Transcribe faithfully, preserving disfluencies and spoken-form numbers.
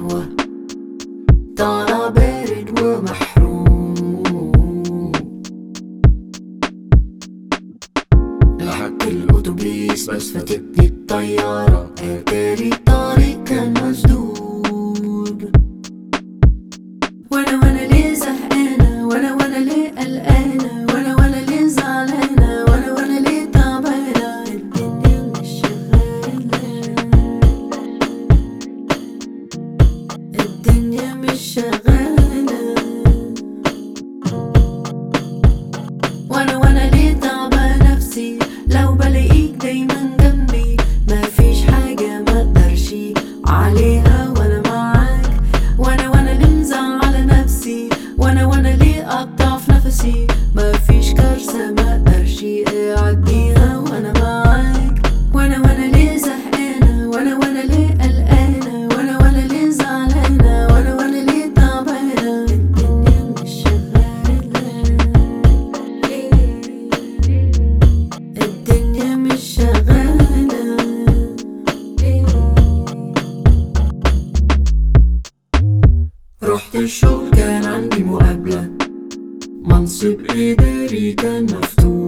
قهوة، طالع بارد ومحروم. لحقت الأتوبيس بس فاتتني الطيارة، اتاري الطريق كان مسدود. وانا وانا ليه زهقانة، وانا وانا ليه قلقانة، وانا وانا ليه زعلانة، وانا وانا ليه تعبانة. الدنيا مش شغالة، الدنيا مش شغالة. وانا وانا ليه تعبة نفسي، لو بلاقيك دايما جنبي مفيش حاجة مقدرش عليها وانا معاك. وانا وانا ليه مزعلة نفسي، وانا وانا ليه اقطع في نفسي، مفيش كارثة مقدرش اعديها وانا معاك. وانا وانا ليه زهقانة، وانا وانا ليه قلقانة، وانا وانا ليه زعلانة، وانا وانا ليه تعبانة. الدنيا مش شغالة، الدنيا مش شغالة. رحت الشغل كان عندي مقابلة، منصب إداري كان مفتوح.